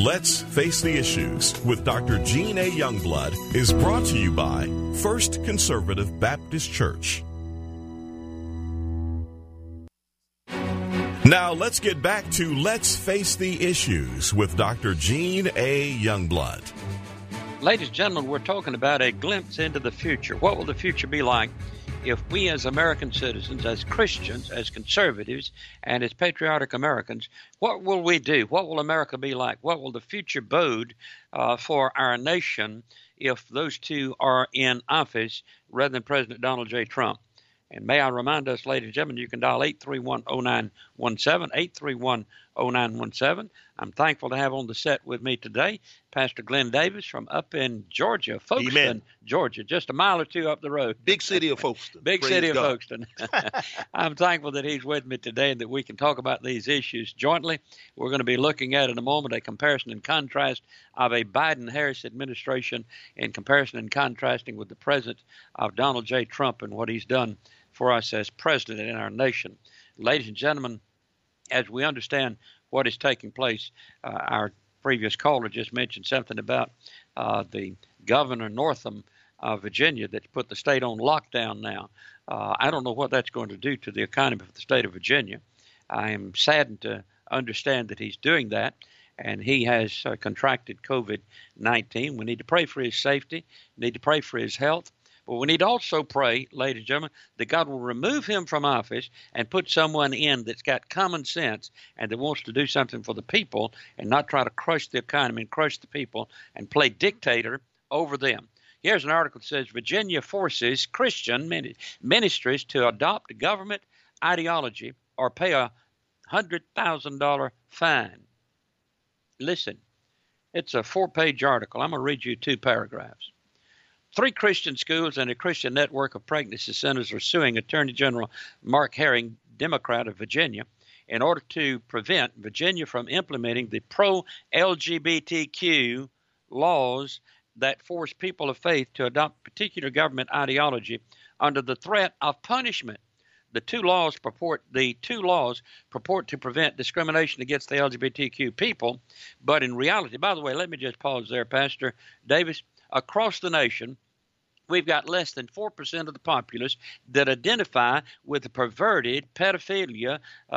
Let's Face the Issues with Dr. Gene A. Youngblood is brought to you by First Conservative Baptist Church. Now let's get back to Let's Face the Issues with Dr. Gene A. Youngblood. Ladies and gentlemen, we're talking about a glimpse into the future. What will the future be like if we as American citizens, as Christians, as conservatives, and as patriotic Americans, what will we do? What will America be like? What will the future bode for our nation if those two are in office rather than President Donald J. Trump? And may I remind us, ladies and gentlemen, you can dial 831-0917, 831-0917. I'm thankful to have on the set with me today Pastor Glenn Davis from up in Georgia, Folkestone, Amen. Georgia, just a mile or two up the road. Big city of Folkestone. Big Praise city of God. Folkestone. I'm thankful that he's with me today and that we can talk about these issues jointly. We're going to be looking at in a moment a comparison and contrast of a Biden-Harris administration in comparison and contrasting with the present of Donald J. Trump and what he's done for us as president in our nation. Ladies and gentlemen, as we understand what is taking place, our previous caller just mentioned something about the Governor Northam of Virginia that's put the state on lockdown now. I don't know what that's going to do to the economy of the state of Virginia. I am saddened to understand that he's doing that, and he has contracted COVID-19. We need to pray for his safety, need to pray for his health. But we need to also pray, ladies and gentlemen, that God will remove him from office and put someone in that's got common sense and that wants to do something for the people and not try to crush the economy and crush the people and play dictator over them. Here's an article that says Virginia forces Christian ministries to adopt government ideology or pay a $100,000 fine. Listen, it's a 4-page article. I'm going to read you 2 paragraphs. 3 Christian schools and a Christian network of pregnancy centers are suing Attorney General Mark Herring, Democrat of Virginia, in order to prevent Virginia from implementing the pro-LGBTQ laws that force people of faith to adopt particular government ideology under the threat of punishment. The two laws purport to prevent discrimination against the LGBTQ people, but in reality, by the way, let me just pause there, Pastor Davis. Across the nation, we've got less than 4% of the populace that identify with the perverted, pedophilia,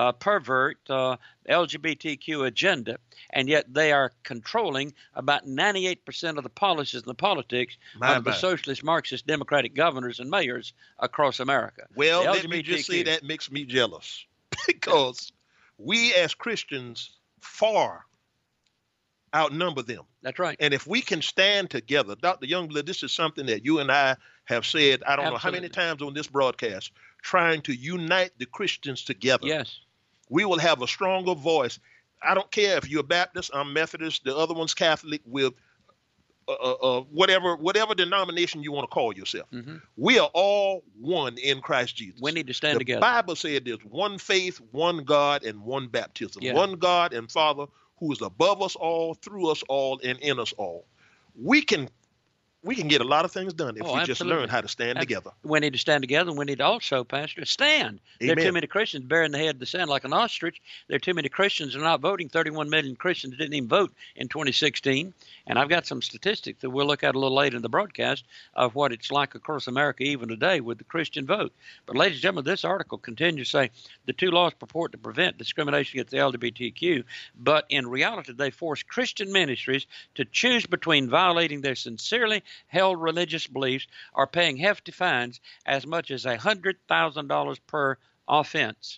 LGBTQ agenda, and yet they are controlling about 98% of the policies and the politics of the socialist, Marxist, Democratic governors and mayors across America. Well, let me just say that makes me jealous because we as Christians far outnumber them. That's right. And if we can stand together, Dr. Youngblood, this is something that you and I have said, I don't know how many times on this broadcast, trying to unite the Christians together. Yes. We will have a stronger voice. I don't care if you're Baptist, I'm Methodist, the other one's Catholic, with whatever denomination you want to call yourself. Mm-hmm. We are all one in Christ Jesus. We need to stand together. The Bible said there's one faith, one God, and one baptism. Yeah. One God and Father who is above us all, through us all, and in us all. We can get a lot of things done if we just learn how to stand together. We need to stand together, and we need to also, Pastor, stand. Amen. There are too many Christians burying the head in the sand like an ostrich. There are too many Christians who are not voting. 31 million Christians didn't even vote in 2016. And I've got some statistics that we'll look at a little later in the broadcast of what it's like across America even today with the Christian vote. But ladies and gentlemen, this article continues to say the two laws purport to prevent discrimination against the LGBTQ, but in reality they force Christian ministries to choose between violating their sincerely held religious beliefs or paying hefty fines as much as $100,000 per offense.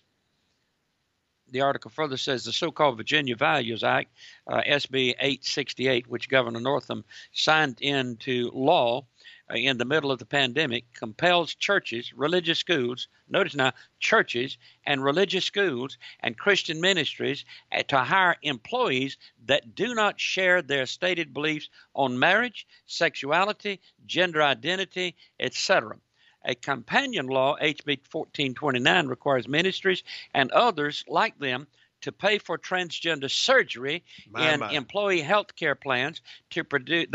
The article further says the so-called Virginia Values Act, SB 868, which Governor Northam signed into law in the middle of the pandemic, compels churches, religious schools, notice now, churches and religious schools and Christian ministries to hire employees that do not share their stated beliefs on marriage, sexuality, gender identity, etc. A companion law, HB 1429, requires ministries and others like them to pay for transgender surgery in employee health care plans to produce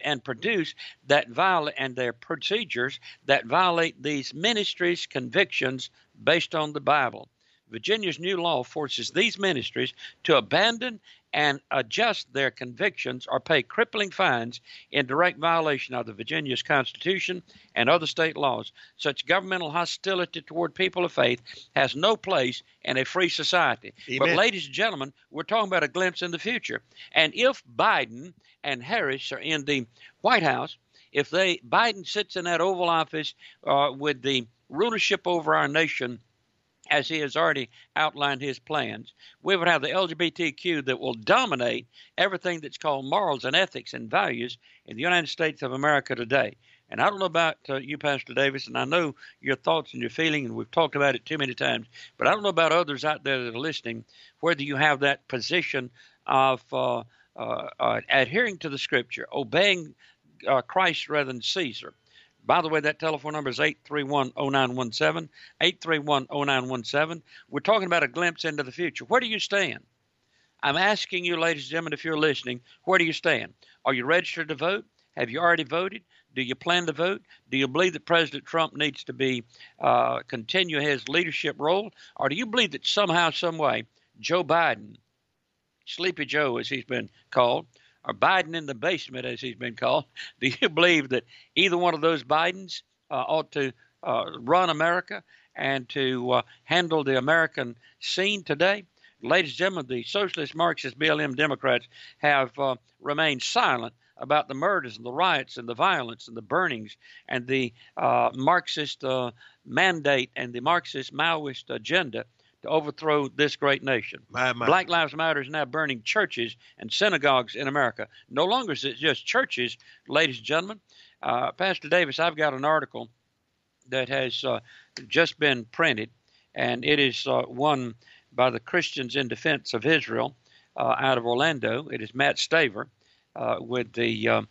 their procedures that violate these ministries' convictions based on the Bible. Virginia's new law forces these ministries to abandon and adjust their convictions or pay crippling fines in direct violation of the Virginia's Constitution and other state laws. Such governmental hostility toward people of faith has no place in a free society. Amen. But ladies and gentlemen, we're talking about a glimpse in the future. And if Biden and Harris are in the White House, if Biden sits in that Oval Office with the rulership over our nation, as he has already outlined his plans, we would have the LGBTQ that will dominate everything that's called morals and ethics and values in the United States of America today. And I don't know about you, Pastor Davis, and I know your thoughts and your feeling, and we've talked about it too many times, but I don't know about others out there that are listening, whether you have that position of adhering to the Scripture, obeying Christ rather than Caesar. By the way, that telephone number is 831-0917, 831-0917. We're talking about a glimpse into the future. Where do you stand? I'm asking you, ladies and gentlemen, if you're listening, where do you stand? Are you registered to vote? Have you already voted? Do you plan to vote? Do you believe that President Trump needs to continue his leadership role? Or do you believe that somehow, some way, Joe Biden, Sleepy Joe as he's been called, or Biden in the basement, as he's been called, do you believe that either one of those Bidens ought to run America and to handle the American scene today? Ladies and gentlemen, the socialist, Marxist, BLM Democrats have remained silent about the murders and the riots and the violence and the burnings and the Marxist mandate and the Marxist Maoist agenda to overthrow this great nation. Black Lives Matter is now burning churches and synagogues in America. No longer is it just churches, ladies and gentlemen. Pastor Davis, I've got an article that has just been printed, and it is one by the Christians in Defense of Israel out of Orlando. It is Matt Staver with the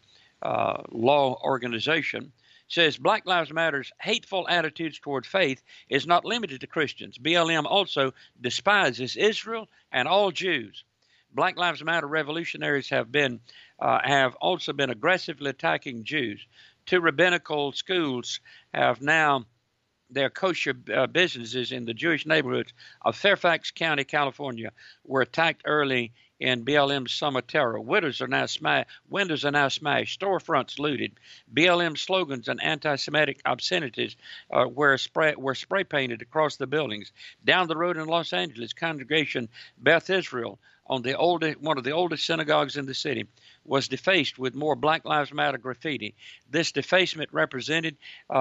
law organization. Says Black Lives Matter's hateful attitudes toward faith is not limited to Christians. BLM also despises Israel and all Jews. Black Lives Matter revolutionaries have also been aggressively attacking Jews. 2 rabbinical schools have now their kosher businesses in the Jewish neighborhoods of Fairfax County, California, were attacked early in BLM's summer terror. Windows are now smashed, storefronts looted. BLM slogans and anti-Semitic obscenities were spray painted across the buildings. Down the road in Los Angeles, congregation Beth Israel, one of the oldest synagogues in the city, was defaced with more Black Lives Matter graffiti. This defacement repeated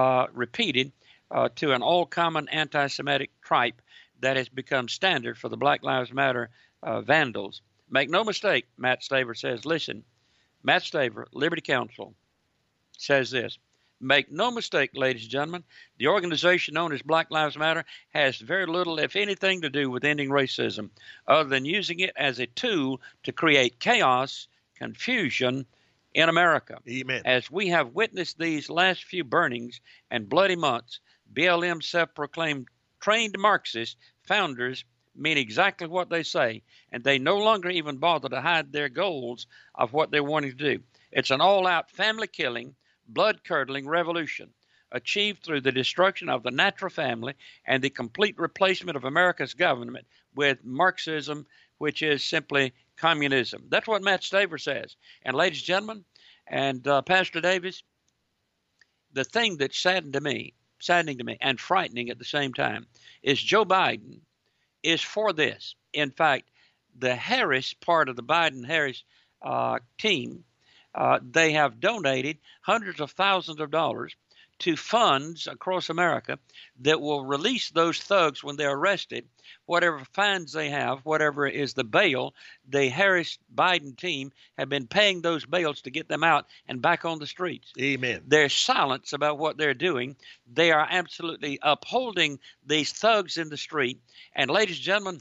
to an all-common anti-Semitic tripe that has become standard for the Black Lives Matter vandals. Make no mistake, Matt Staver says, listen, Matt Staver, Liberty Counsel, says this. Make no mistake, ladies and gentlemen, the organization known as Black Lives Matter has very little, if anything, to do with ending racism, other than using it as a tool to create chaos, confusion in America. Amen. As we have witnessed these last few burnings and bloody months, BLM self-proclaimed trained Marxist founders mean exactly what they say, and they no longer even bother to hide their goals of what they're wanting to do. It's an all-out family-killing, blood-curdling revolution achieved through the destruction of the natural family and the complete replacement of America's government with Marxism, which is simply communism. That's what Matt Staver says. And ladies and gentlemen, and Pastor Davis, the thing that's saddening to me and frightening at the same time is Joe Biden is for this. In fact, the Harris part of the Biden-Harris team, they have donated hundreds of thousands of dollars to funds across America that will release those thugs when they're arrested, whatever fines they have, whatever is the bail. The Harris-Biden team have been paying those bails to get them out and back on the streets. Amen. There's silence about what they're doing. They are absolutely upholding these thugs in the street. And ladies and gentlemen,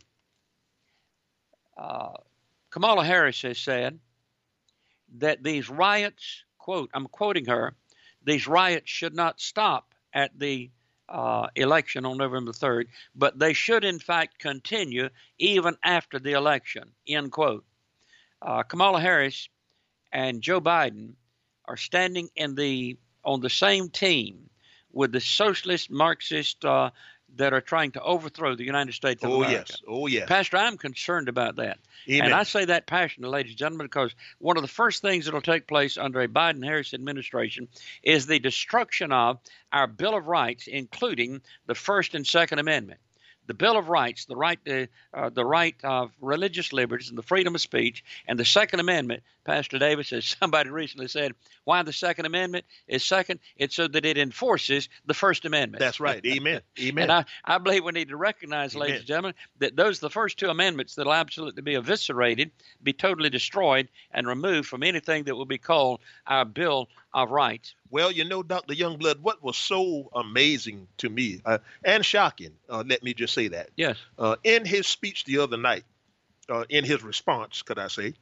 Kamala Harris has said that these riots, quote, I'm quoting her, these riots should not stop at the election on November 3rd, but they should in fact continue even after the election, end quote. Kamala Harris and Joe Biden are standing on the same team with the socialist, Marxist, that are trying to overthrow the United States of America. Oh, yes. Pastor, I'm concerned about that. Amen. And I say that passionately, ladies and gentlemen, because one of the first things that will take place under a Biden-Harris administration is the destruction of our Bill of Rights, including the First and Second Amendment. The Bill of Rights, the right of religious liberties and the freedom of speech, and the Second Amendment. Pastor Davis, as somebody recently said, why the Second Amendment is second? It's so that it enforces the First Amendment. That's right. Amen. Amen. And I believe we need to recognize, Amen. ladies and gentlemen, that those are the first two amendments that will absolutely be eviscerated, be totally destroyed, and removed from anything that will be called our Bill of Rights. Well, Dr. Youngblood, what was so amazing to me and shocking, let me just say that. Yes. In his speech the other night, in his response, could I say,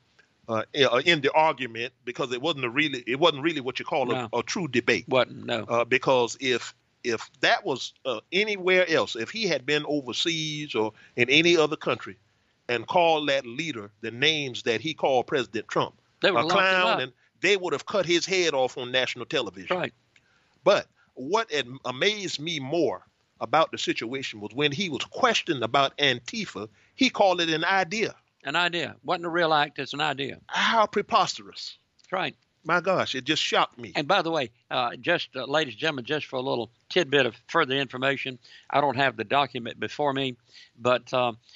in the argument, because it wasn't really what you call a true debate. Wasn't, no. Because if that was anywhere else, if he had been overseas or in any other country and called that leader the names that he called President Trump, they would a clown, and they would have cut his head off on national television. Right. But what amazed me more about the situation was when he was questioned about Antifa, he called it an idea. An idea. Wasn't a real act, it's an idea. How preposterous. That's right. My gosh, it just shocked me. And by the way, ladies and gentlemen, just for a little tidbit of further information, I don't have the document before me, but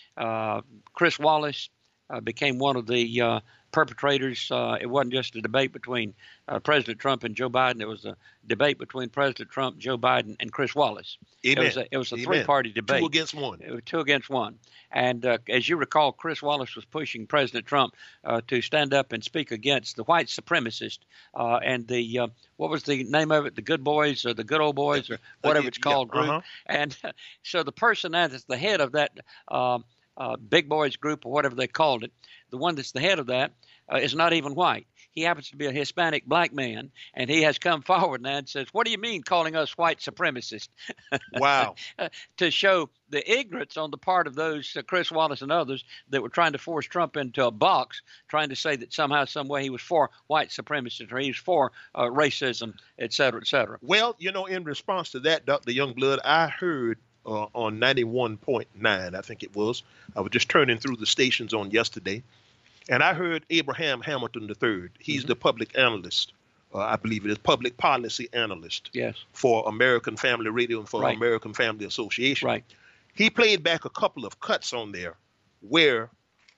Chris Wallace became one of the perpetrators. It wasn't just a debate between President Trump and Joe Biden. It was a debate between President Trump, Joe Biden, and Chris Wallace. Amen. It was a three-party debate. 2 against 1. It was 2 against 1. And as you recall, Chris Wallace was pushing President Trump to stand up and speak against the white supremacist and the what was the name of it? The Good Boys or the Good Old Boys or whatever it's called group. Uh-huh. And so the person that's the head of that Big Boys group or whatever they called it, the one that's the head of that is not even white. He happens to be a Hispanic black man, and he has come forward now and says, what do you mean calling us white supremacists? Wow. To show the ignorance on the part of those, Chris Wallace and others, that were trying to force Trump into a box, trying to say that somehow, some way he was for white supremacists or he was for racism, et cetera, et cetera. Well, in response to that, Dr. Youngblood, I heard on 91.9, I think it was. I was just turning through the stations on yesterday, and I heard Abraham Hamilton III. He's the public analyst. I believe it is public policy analyst. Yes. For American Family Radio and for American Family Association. Right. He played back a couple of cuts on there where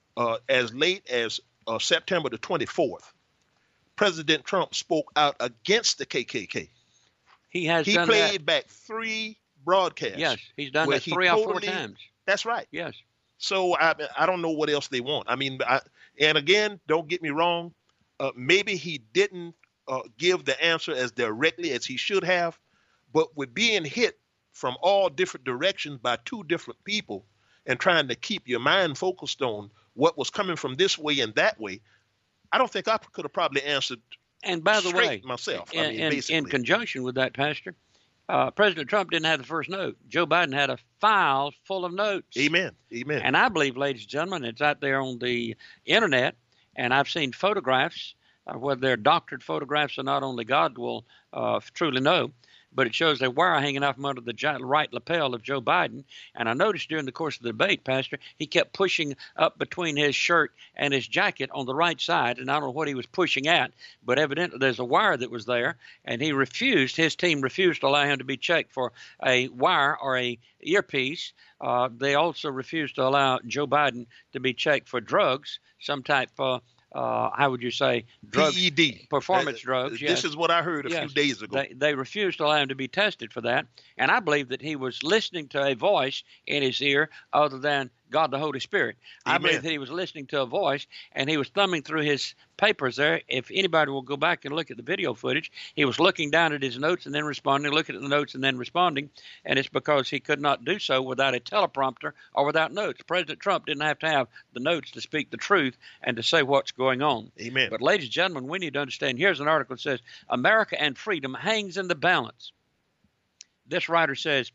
as late as September the 24th, President Trump spoke out against the KKK. He played back 3 broadcasts. Yes, he's done that 3 or 4 times. That's right. Yes. So I don't know what else they want. I mean, and again, don't get me wrong. Maybe he didn't give the answer as directly as he should have, but with being hit from all different directions by 2 different people and trying to keep your mind focused on what was coming from this way and that way, I don't think I could have probably answered. And by the way, myself, in conjunction with that, Pastor, President Trump didn't have the first note. Joe Biden had a file full of notes. Amen. Amen. And I believe, ladies and gentlemen, it's out there on the internet, and I've seen photographs, whether they're doctored photographs or not, only God will truly know. But it shows a wire hanging out from under the right lapel of Joe Biden. And I noticed during the course of the debate, Pastor, he kept pushing up between his shirt and his jacket on the right side. And I don't know what he was pushing at, but evidently there's a wire that was there. And his team refused to allow him to be checked for a wire or a earpiece. They also refused to allow Joe Biden to be checked for drugs, some type of how would you say, drugs, PED, performance drugs. This is what I heard a few days ago. They refused to allow him to be tested for that. And I believe that he was listening to a voice in his ear other than God the Holy Spirit. Amen. I believe that he was listening to a voice, and he was thumbing through his papers there. If anybody will go back and look at the video footage, he was looking down at his notes and then responding, looking at the notes and then responding, and it's because he could not do so without a teleprompter or without notes. President Trump didn't have to have the notes to speak the truth and to say what's going on. Amen. But ladies and gentlemen, we need to understand, here's an article that says, America and freedom hangs in the balance. This writer says,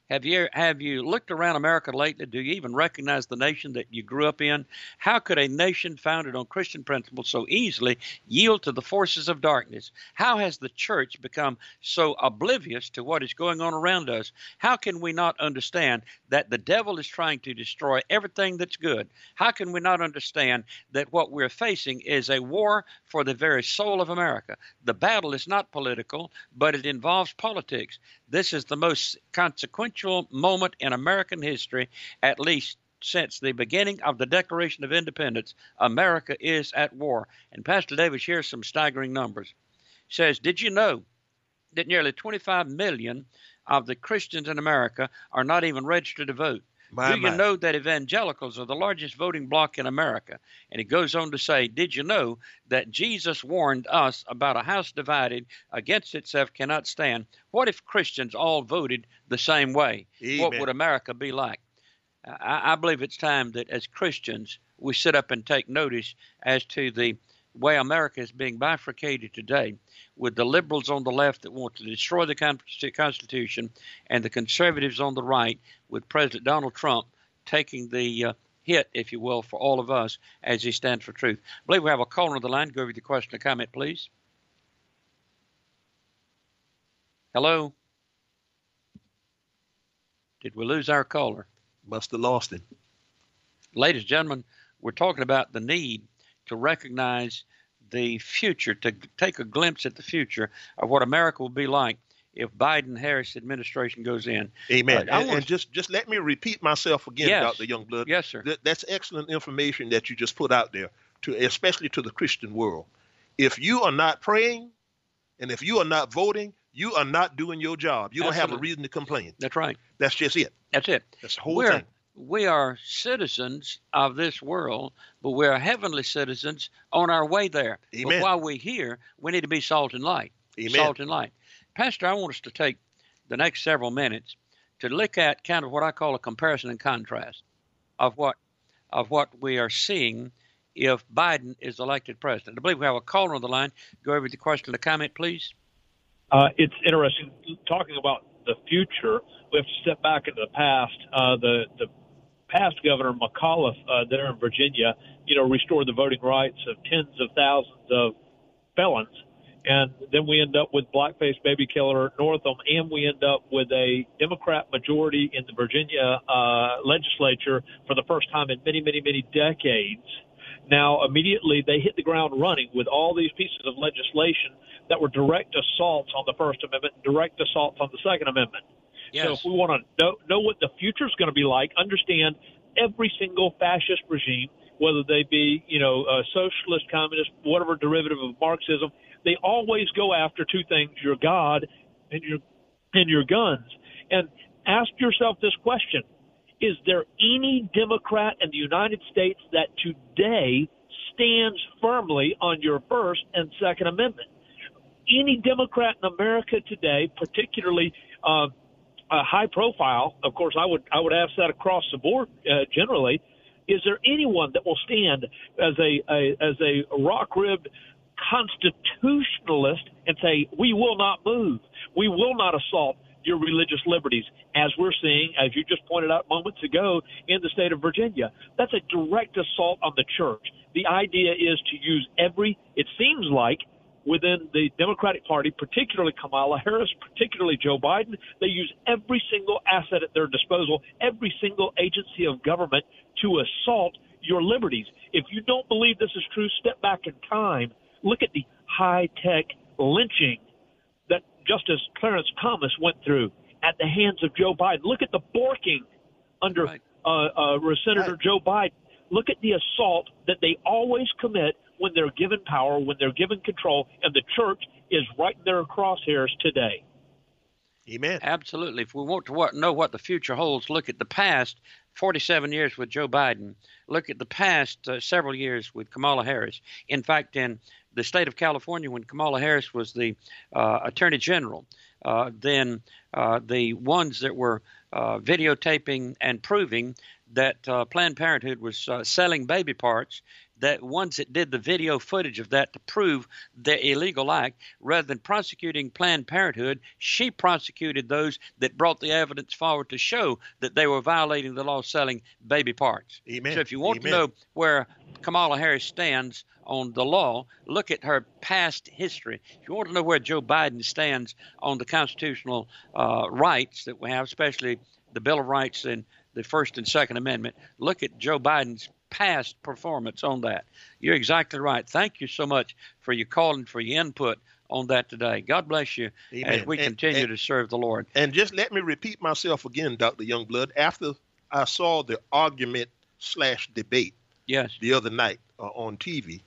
Have you looked around America lately? Do you even recognize the nation that you grew up in? How could a nation founded on Christian principles so easily yield to the forces of darkness? How has the church become so oblivious to what is going on around us? How can we not understand that the devil is trying to destroy everything that's good? How can we not understand that what we're facing is a war for the very soul of America? The battle is not political, but it involves politics. This is the most consequential moment in American history, at least since the beginning of the Declaration of Independence. America is at war. And Pastor Davis, here's some staggering numbers. He says, did you know that nearly 25 million of the Christians in America are not even registered to vote? Do you know that evangelicals are the largest voting bloc in America? And he goes on to say, did you know that Jesus warned us about a house divided against itself cannot stand? What if Christians all voted the same way? Amen. What would America be like? I believe it's time that as Christians, we sit up and take notice as to the way America is being bifurcated today, with the liberals on the left that want to destroy the Constitution and the conservatives on the right, with President Donald Trump taking the hit, if you will, for all of us as he stands for truth. I believe we have a caller on the line. Go over the question or comment, please. Hello? Did we lose our caller? Must have lost him. Ladies and gentlemen, we're talking about the need to recognize the future, to take a glimpse at the future of what America will be like if Biden-Harris administration goes in. Amen. And just let me repeat myself again, yes. Dr. Youngblood. Yes, sir. That's excellent information that you just put out there, especially to the Christian world. If you are not praying and if you are not voting, you are not doing your job. You don't have a reason to complain. That's right. That's just it. That's it. That's the whole thing. We are citizens of this world, but we are heavenly citizens on our way there. Amen. But while we're here, we need to be salt and light. Amen. Salt and light. Pastor, I want us to take the next several minutes to look at kind of what I call a comparison and contrast of what we are seeing if Biden is elected president. I believe we have a caller on the line. Go over the question or comment, please. It's interesting talking about the future. We have to step back into the past. The past Governor McAuliffe there in Virginia, restored the voting rights of tens of thousands of felons. And then we end up with blackface baby killer Northam, and we end up with a Democrat majority in the Virginia legislature for the first time in many, many, many decades. Now, immediately they hit the ground running with all these pieces of legislation that were direct assaults on the First Amendment and direct assaults on the Second Amendment. Yes. So if we want to know what the future is going to be like, understand every single fascist regime, whether they be, socialist, communist, whatever derivative of Marxism, they always go after two things: your God and your guns. And ask yourself this question: is there any Democrat in the United States that today stands firmly on your First and Second Amendment? Any Democrat in America today, particularly high profile, of course, I would ask that across the board generally. Is there anyone that will stand as a rock-ribbed constitutionalist and say, we will not move, we will not assault your religious liberties, as we're seeing, as you just pointed out moments ago, in the state of Virginia? That's a direct assault on the church. The idea is to use it seems like, within the Democratic Party, particularly Kamala Harris, particularly Joe Biden, they use every single asset at their disposal, every single agency of government to assault your liberties. If you don't believe this is true, step back in time. Look at the high-tech lynching that Justice Clarence Thomas went through at the hands of Joe Biden. Look at the borking under Senator Joe Biden. Look at the assault that they always commit when they're given power, when they're given control, and the church is right in their crosshairs today. Amen. Absolutely. If we want to know what the future holds, look at the past 47 years with Joe Biden. Look at the past several years with Kamala Harris. In fact, in the state of California, when Kamala Harris was the Attorney General, then the ones that were videotaping and proving that Planned Parenthood was selling baby parts, that ones that did the video footage of that to prove their illegal act, rather than prosecuting Planned Parenthood, she prosecuted those that brought the evidence forward to show that they were violating the law selling baby parts. Amen. So if you want Amen. to know where Kamala Harris stands on the law, look at her past history. If you want to know where Joe Biden stands on the constitutional rights that we have, especially the Bill of Rights and the First and Second Amendment, look at Joe Biden's past performance on that. You're exactly right. Thank you so much for your call and for your input on that today. God bless you. Amen. As we continue to serve the Lord. And just let me repeat myself again, Dr. Youngblood. After I saw the argument/debate the other night on TV,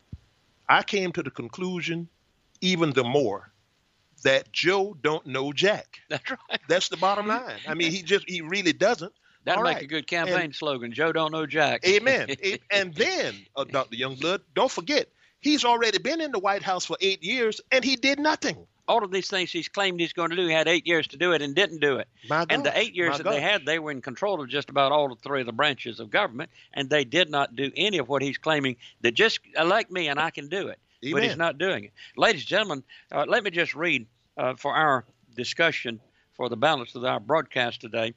I came to the conclusion, even the more, that Joe don't know Jack. That's right. That's the bottom line. I mean, he really doesn't. That'd make a good campaign slogan. Joe don't know Jack. Amen. And then, Dr. Youngblood, don't forget, he's already been in the White House for 8 years, and he did nothing. All of these things he's claimed he's going to do, he had 8 years to do it and didn't do it. And the 8 years that they had, they were in control of just about all three of the branches of government, and they did not do any of what he's claiming, that just elect me and I can do it. Amen. But he's not doing it. Ladies and gentlemen, let me just read for our discussion for the balance of our broadcast today,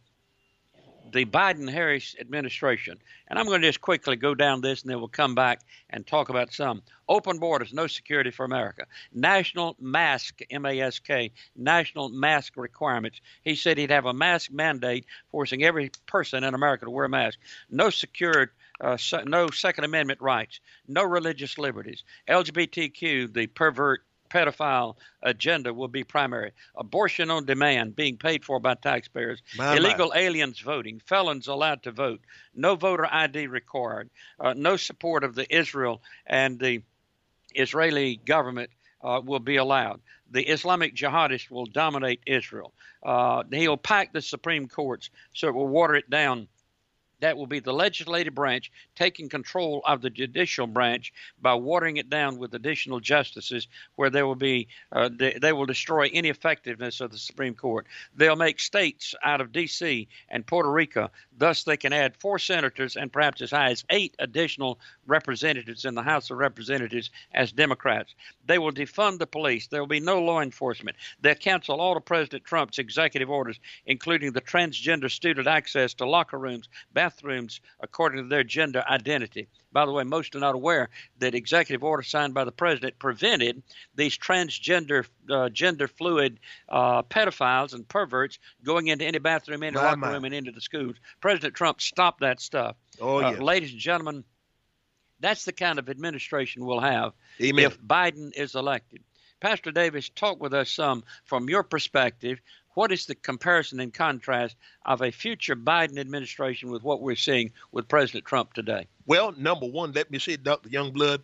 the Biden-Harris administration. And I'm going to just quickly go down this, and then we'll come back and talk about some. Open borders, no security for America. National mask, M-A-S-K, national mask requirements. He said he'd have a mask mandate forcing every person in America to wear a mask. No secured, no Second Amendment rights. No religious liberties. LGBTQ, the pervert pedophile agenda will be primary. Abortion on demand being paid for by taxpayers. Illegal aliens voting. Felons allowed to vote. No voter ID required. No support of the Israel and the Israeli government will be allowed. The Islamic jihadists will dominate Israel. He'll pack the Supreme Courts so it will water it down. That will be the legislative branch taking control of the judicial branch by watering it down with additional justices, where there will be they will destroy any effectiveness of the Supreme Court. They'll make states out of D.C. and Puerto Rico. Thus, they can add 4 senators and perhaps as high as 8 additional representatives in the House of Representatives as Democrats. They will defund the police. There will be no law enforcement. They'll cancel all of President Trump's executive orders, including the transgender student access to locker rooms, bathrooms, according to their gender identity. By the way, most are not aware that executive order signed by the president prevented these transgender, gender fluid pedophiles and perverts going into any bathroom, any locker room, and into the schools. President Trump stopped that stuff. Ladies and gentlemen, that's the kind of administration we'll have if Biden is elected. Pastor Davis, talk with us some from your perspective. What is the comparison and contrast of a future Biden administration with what we're seeing with President Trump today? Well, number one, let me say, Dr. Youngblood,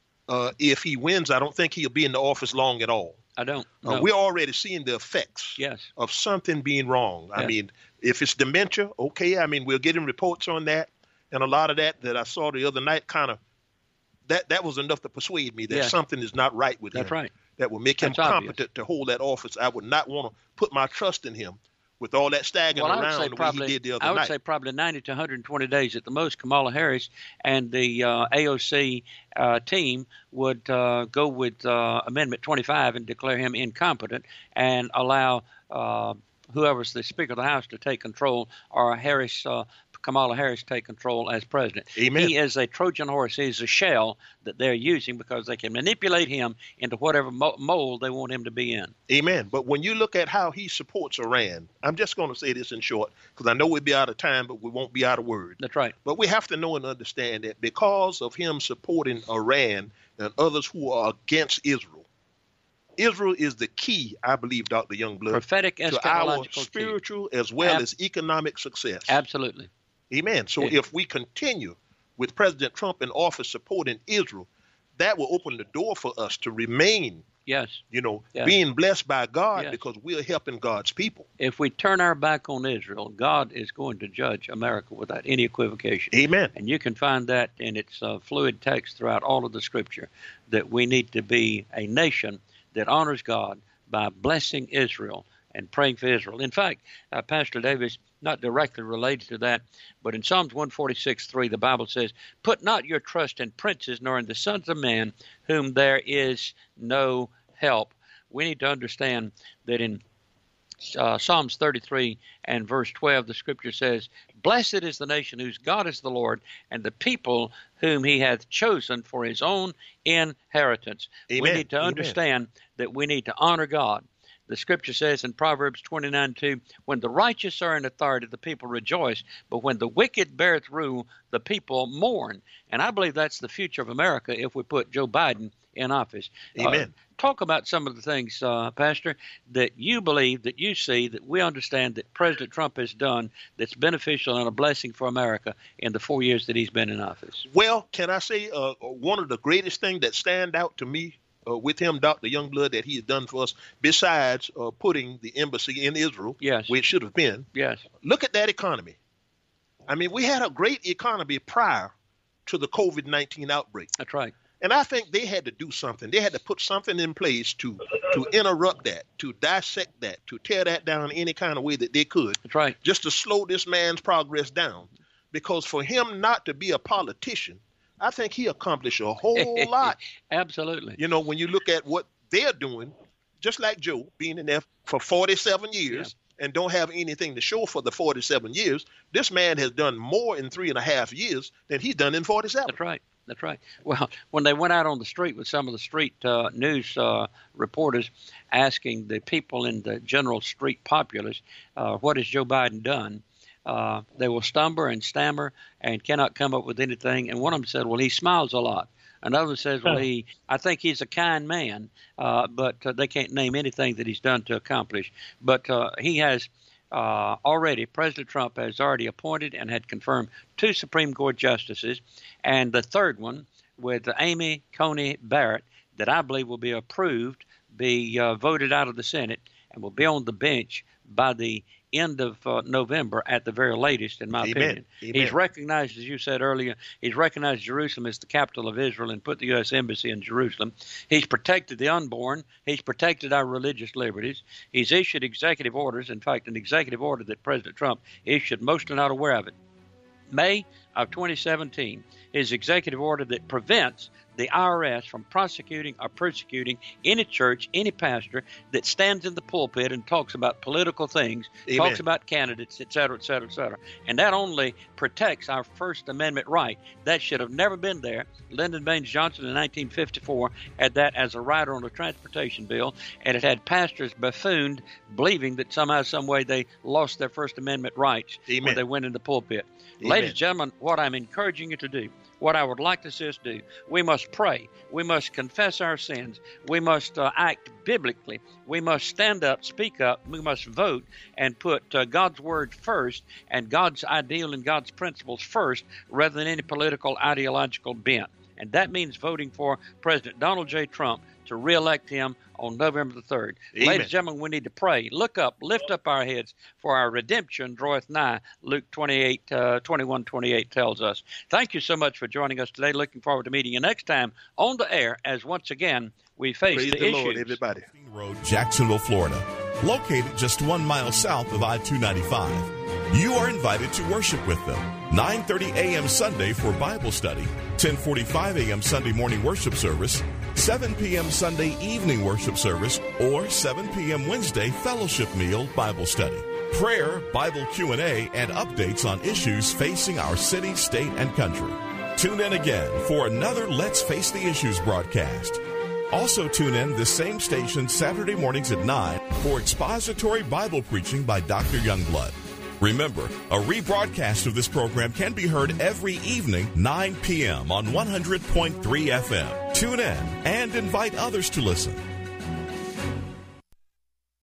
if he wins, I don't think he'll be in the office long at all. I don't. No. We're already seeing the effects of something being wrong. I mean, if it's dementia, okay. I mean, we're getting reports on that. And a lot of that I saw the other night kind of, that was enough to persuade me that something is not right with him. That's right. That will make him competent to hold that office. I would not want to put my trust in him with all that staggering around the way he did the other night. I would say probably 90 to 120 days at the most, Kamala Harris and the AOC team would go with Amendment 25 and declare him incompetent and allow whoever's the Speaker of the House to take control, or Kamala Harris take control as president. Amen. He is a Trojan horse. He's a shell that they're using because they can manipulate him into whatever mold they want him to be in. Amen. But when you look at how he supports Iran, I'm just going to say this in short, because I know we'll be out of time, but we won't be out of word. That's right. But we have to know and understand that because of him supporting Iran and others who are against Israel, Israel is the key, I believe, Dr. Youngblood, prophetic to our spiritual as well as economic success. Absolutely. Amen. So if we continue with President Trump in office supporting Israel, that will open the door for us to remain, being blessed by God because we're helping God's people. If we turn our back on Israel, God is going to judge America without any equivocation. Amen. And you can find that in its fluid text throughout all of the Scripture, that we need to be a nation that honors God by blessing Israel and praying for Israel. In fact, Pastor Davis, not directly related to that, but in Psalms 146:3, the Bible says, "Put not your trust in princes, nor in the sons of men, whom there is no help." We need to understand that in Psalms 33 and verse 12, the scripture says, "Blessed is the nation whose God is the Lord, and the people whom he hath chosen for his own inheritance." Amen. We need to understand that we need to honor God. The scripture says in Proverbs 29:2, "When the righteous are in authority, the people rejoice, but when the wicked beareth rule, the people mourn." And I believe that's the future of America if we put Joe Biden in office. Amen. Talk about some of the things, Pastor, that you believe, that you see, that we understand that President Trump has done that's beneficial and a blessing for America in the 4 years that he's been in office. Well, can I say one of the greatest things that stand out to me with him, Dr. Youngblood, that he has done for us, besides putting the embassy in Israel, yes, where it should have been. Yes. Look at that economy. I mean, we had a great economy prior to the COVID-19 outbreak. That's right. And I think they had to do something. They had to put something in place to interrupt that, to dissect that, to tear that down any kind of way that they could. That's right. Just to slow this man's progress down. Because for him not to be a politician, I think he accomplished a whole lot. Absolutely. You know, when you look at what they're doing, just like Joe, being in there for 47 years and don't have anything to show for the 47 years, this man has done more in 3.5 years than he's done in 47. That's right. That's right. Well, when they went out on the street with some of the street news reporters asking the people in the general street populace, what has Joe Biden done? They will stumble and stammer and cannot come up with anything. And one of them said, well, he smiles a lot. Another says, well, I think he's a kind man, but they can't name anything that he's done to accomplish. But he has already, President Trump has already appointed and had confirmed 2 Supreme Court justices, and the third one with Amy Coney Barrett that I believe will be approved, be voted out of the Senate, and will be on the bench by the end of November at the very latest, in my opinion. Amen. He's recognized, as you said earlier, he's recognized Jerusalem as the capital of Israel and put the U.S. Embassy in Jerusalem. He's protected the unborn. He's protected our religious liberties. He's issued executive orders, in fact, an executive order that President Trump issued, most are not aware of it. May of 2017, his executive order that prevents the IRS from prosecuting or persecuting any church, any pastor that stands in the pulpit and talks about political things, Amen. Talks about candidates, et cetera, et cetera, et cetera. And that only protects our First Amendment right. That should have never been there. Lyndon Baines Johnson in 1954 had that as a rider on the transportation bill, and it had pastors buffooned, believing that somehow, some way they lost their First Amendment rights Amen. when they went in the pulpit. Amen. Ladies and gentlemen, what I'm encouraging you to do, what I would like to see us do, we must pray. We must confess our sins. We must act biblically. We must stand up, speak up. We must vote and put God's word first and God's ideal and God's principles first rather than any political ideological bent. And that means voting for President Donald J. Trump to reelect him on November the 3rd. Amen. Ladies and gentlemen, we need to pray. Look up, lift up our heads, for our redemption draweth nigh. Luke 21:28 tells us. Thank you so much for joining us today. Looking forward to meeting you next time on the air as once again we face Praise the issues. Lord, everybody. Road, Jacksonville, Florida, located just 1 mile south of I-295. You are invited to worship with them. 9:30 a.m. Sunday for Bible study, 10:45 a.m. Sunday morning worship service, 7 p.m. Sunday evening worship service, or 7 p.m. Wednesday fellowship meal Bible study. Prayer, Bible Q&A, and updates on issues facing our city, state, and country. Tune in again for another Let's Face the Issues broadcast. Also tune in this same station Saturday mornings at 9 for expository Bible preaching by Dr. Youngblood. Remember, a rebroadcast of this program can be heard every evening, 9 p.m. on 100.3 FM. Tune in and invite others to listen.